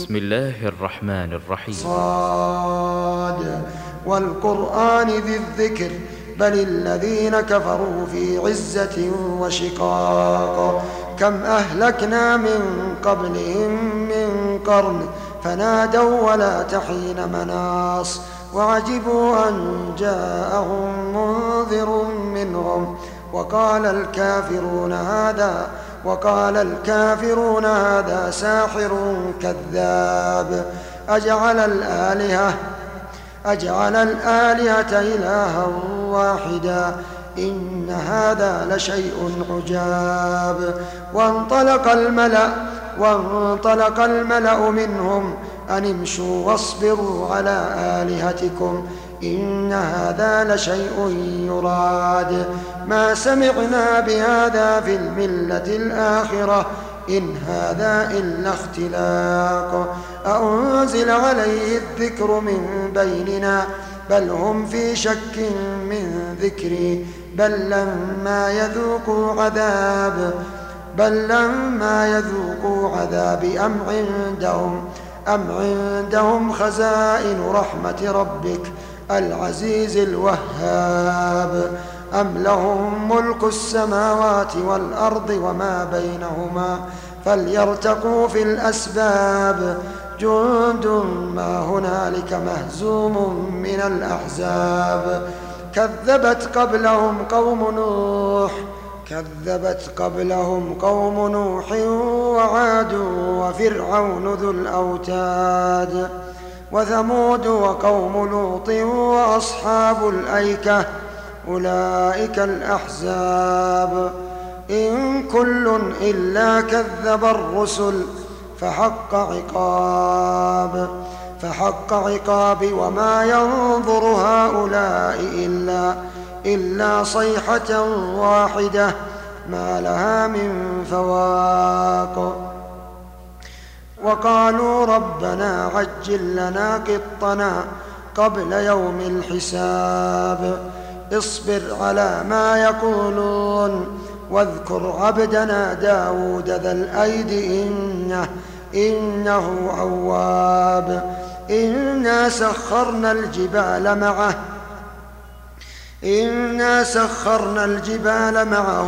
بسم الله الرحمن الرحيم. صاد والقرآن ذي الذكر بل الذين كفروا في عزة وشقاق كم أهلكنا من قبلهم من قرن فنادوا ولا تحين مناص وعجبوا أن جاءهم منذر منهم وقال الكافرون هذا ساحر كذاب أجعل الآلهة إلها واحدا إن هذا لشيء عجاب وانطلق الملأ منهم أن امشوا واصبروا على آلهتكم إن هذا لشيء يراد ما سمعنا بهذا في الملة الآخرة إن هذا إلا اختلاق أأنزل عليه الذكر من بيننا بل هم في شك من ذكري بل لما يذوقوا عذابي أم عندهم خزائن رحمة ربك العزيز الوهاب أم لهم ملك السماوات والأرض وما بينهما فليرتقوا في الأسباب جند ما هنالك مهزوم من الأحزاب كذبت قبلهم قوم نوح وعاد وفرعون ذو الأوتاد وثمود وقوم لوط وأصحاب الأيكة أولئك الأحزاب إن كل إلا كذب الرسل فحق عقابي وما ينظر هؤلاء إلا صيحة واحدة ما لها من فواق وقالوا ربنا عجل لنا قطنا قبل يوم الحساب اصبر على ما يقولون واذكر عبدنا داود ذا الأيد إنه أواب إنا سخرنا الجبال معه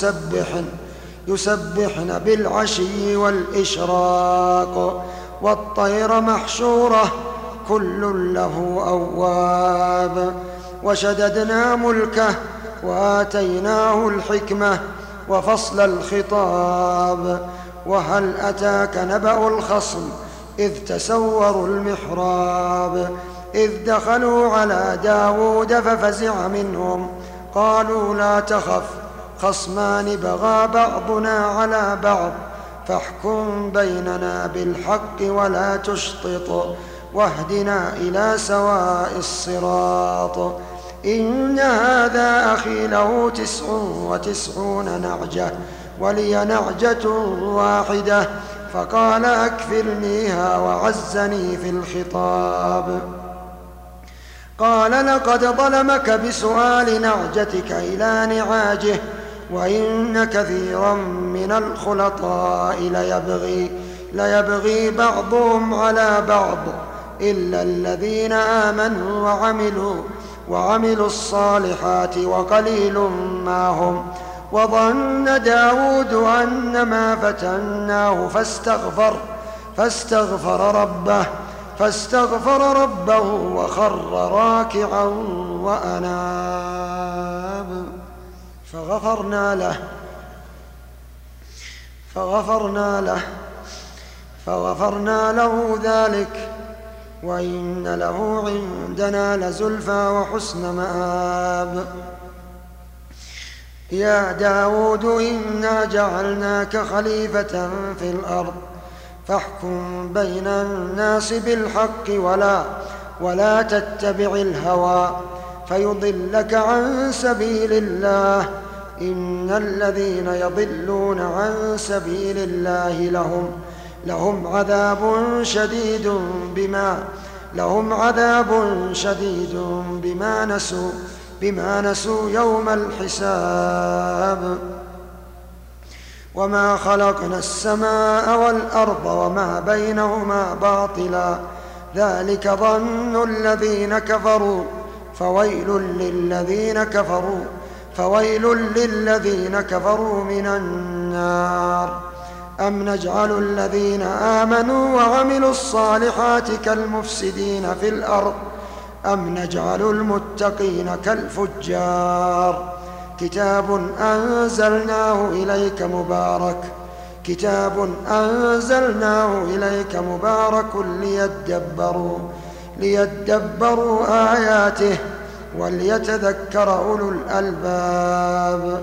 يسبحن بالعشي والإشراق والطير محشورة كل له أواب وشددنا ملكه وآتيناه الحكمة وفصل الخطاب وهل أتاك نبأ الخصم إذ تسوروا المحراب إذ دخلوا على داود ففزع منهم قالوا لا تخف خصمان بغى بعضنا على بعض فاحكم بيننا بالحق ولا تشطط واهدنا إلى سواء الصراط إن هذا أخي له 99 نعجة ولي نعجة واحدة فقال أكفلنيها وعزني في الخطاب قال لقد ظلمك بسؤال نعجتك إلى نعاجه وإن كثيرا من الخلطاء ليبغي بعضهم على بعض إلا الذين آمنوا وعملوا الصالحات وقليل ما هم وظن داود أنما فتناه فاستغفر ربه وخر راكعا وأناب فغفرنا له ذلك وإن له عندنا لزلفى وحسن مآب يا داود إنا جعلناك خليفة في الأرض فاحكم بين الناس بالحق ولا تتبع الهوى فيضلك عن سبيل الله إن الذين يضلون عن سبيل الله لهم عذاب شديد بما نسوا يوم الحساب وما خلقنا السماء والأرض وما بينهما باطلا ذلك ظن الذين كفروا فويل للذين كفروا من النار. أم نجعل الذين آمنوا وعملوا الصالحات كالمفسدين في الأرض أم نجعل المتقين كالفجار. كتاب أنزلناه إليك مبارك ليدبروا آياته وليتذكر أولو الألباب.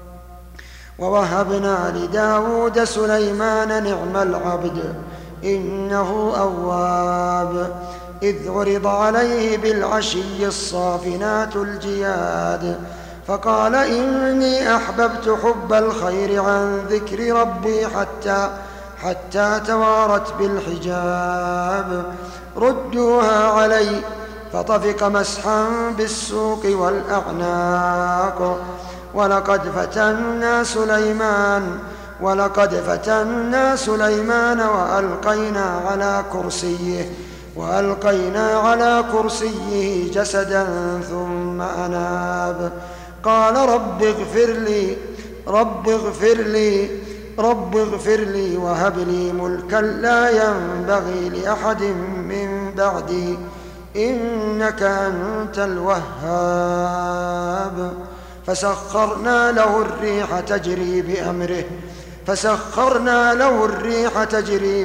ووهبنا لداود سليمان نعم العبد إنه أواب إذ عرض عليه بالعشي الصافنات الجياد فقال إني أحببت حب الخير عن ذكر ربي حتى توارت بالحجاب. ردوها علي فطفق مسحا بالسوق والأعناق. ولقد فتنا سليمان وألقينا على كرسيه جسدا ثم أناب. قال رب اغفر لي وهب لي ملكا لا ينبغي لأحد من بعدي إنك أنت الوهاب. فسخرنا له الريح تجري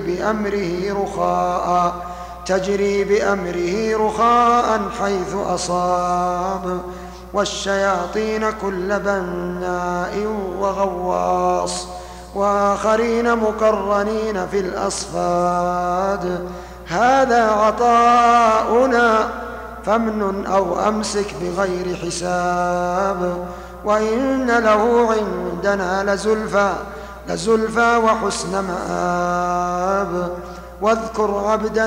بأمره رخاء حيث أصاب والشياطين كل بناء وغواص وآخرين مقرنين في الأصفاد. هذا عطاؤنا فامنن أو أمسك بغير حساب وإن له عندنا لزلفى وحسن مآب. واذكر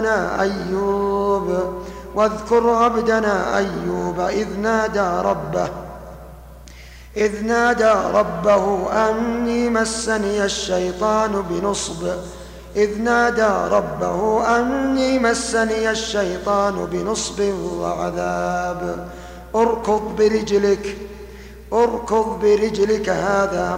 عبدنا أيوب إذ نادى ربه أني مسني الشيطان بنصب وعذاب. اركض برجلك هذا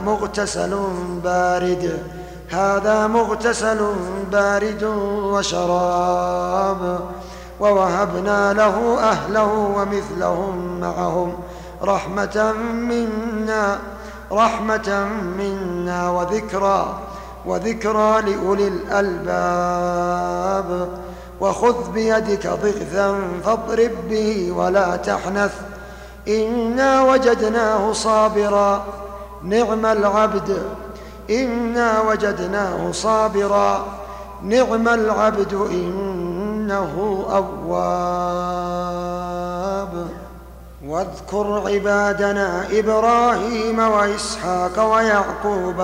مغتسل بارد وشراب. ووهبنا له أهله ومثلهم معهم رحمة منا وذكرى لأولي الألباب. وخذ بيدك ضغثا فاضرب به ولا تحنث إنا وجدناه صابرا نعم العبد إنه أواب. واذكر عبادنا إبراهيم وإسحاق ويعقوب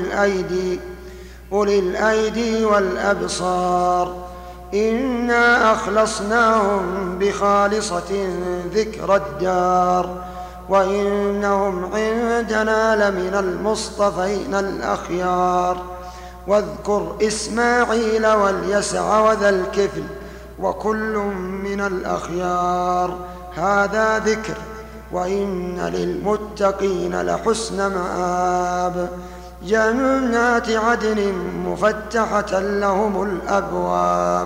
أولي الأيدي والأبصار إنا أخلصناهم بخالصة ذكر الدار وإنهم عندنا لمن المصطفين الأخيار. واذكر إسماعيل واليسع وذا الكفل وكل من الأخيار. هذا ذكر وإن للمتقين لحسن مآب. جنات عدن مفتحة لهم الأبواب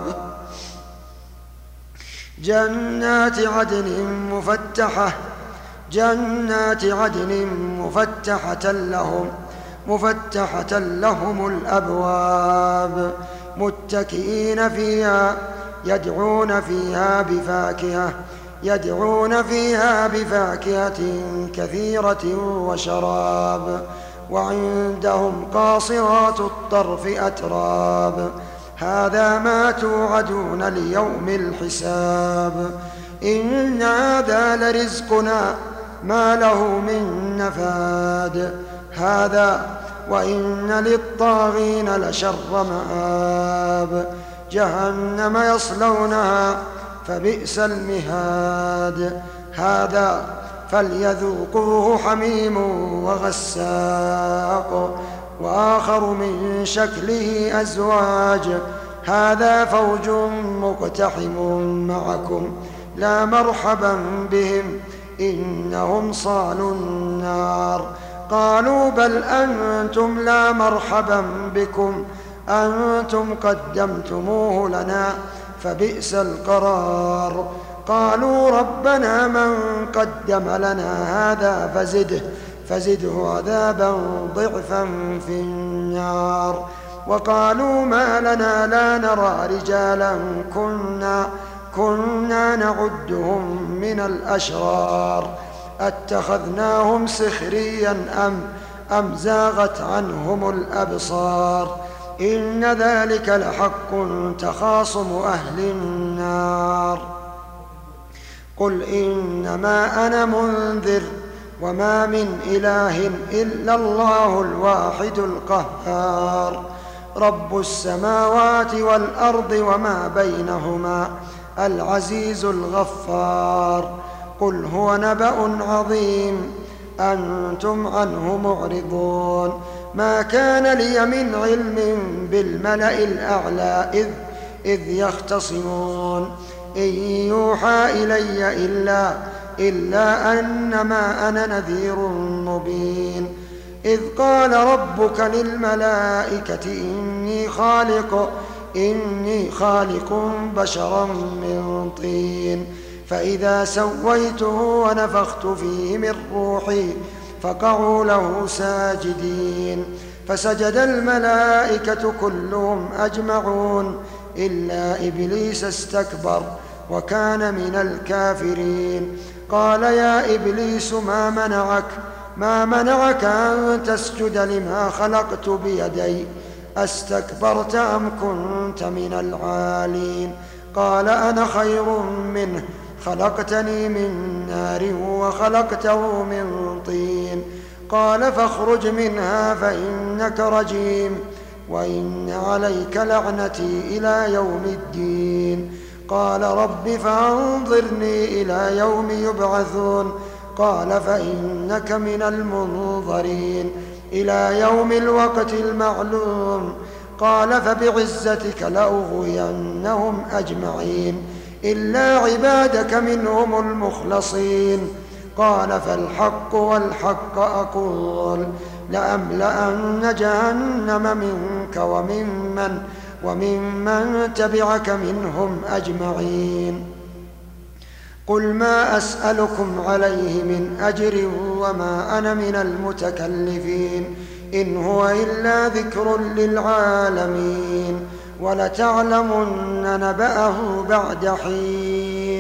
متكئين فيها يدعون فيها بفاكهة كثيرة وشراب. وعندهم قاصرات الطرف أتراب. هذا ما توعدون ليوم الحساب. إن هذا لرزقنا ما له من نفاد. هذا وإن للطاغين لشر مآب. جهنم يصلونها فبئس المهاد. هذا فليذوقوه حميم وغساق وآخر من شكله أزواج هذا فوج مقتحم معكم لا مرحبا بهم إنهم صالوا النار. قالوا بل أنتم لا مرحبا بكم أنتم قدمتموه لنا فبئس القرار. قالوا ربنا من قدم لنا هذا فزده عذابا ضعفا في النار. وقالوا ما لنا لا نرى رجالا كنا نعدهم من الأشرار أتخذناهم سخريا أم زاغت عنهم الأبصار إن ذلك لحق تخاصم أهل النار. قل إنما أنا منذر وما من إله إلا الله الواحد القهار رب السماوات والأرض وما بينهما العزيز الغفار. قل هو نبأ عظيم أنتم عنه معرضون. ما كان لي من علم بالملأ الأعلى إذ يختصمون إن يوحى إلي إلا أنما أنا نذير مبين. إذ قال ربك للملائكة إني خالق بشرا من طين فإذا سويته ونفخت فيه من روحي فقعوا له ساجدين. فسجد الملائكة كلهم أجمعون إلا إبليس استكبر وكان من الكافرين. قال يا إبليس ما منعك أن تسجد لما خلقت بيدي أستكبرت أم كنت من العالين؟ قال أنا خير منه خلقتني من نار وخلقته من طين. قال فاخرج منها فإنك رجيم وإن عليك لعنتي إلى يوم الدين. قال رب فأنظرني إلى يوم يبعثون. قال فإنك من المنظرين إلى يوم الوقت المعلوم. قال فبعزتك لأغوينهم أجمعين إلا عبادك منهم المخلصين. قال فالحق والحق أقول لأملأن جهنم منك وممن تبعك منهم أجمعين. قل ما أسألكم عليه من أجر وما أنا من المتكلفين إن هو إلا ذكر للعالمين ولتعلمن نبأه بعد حين.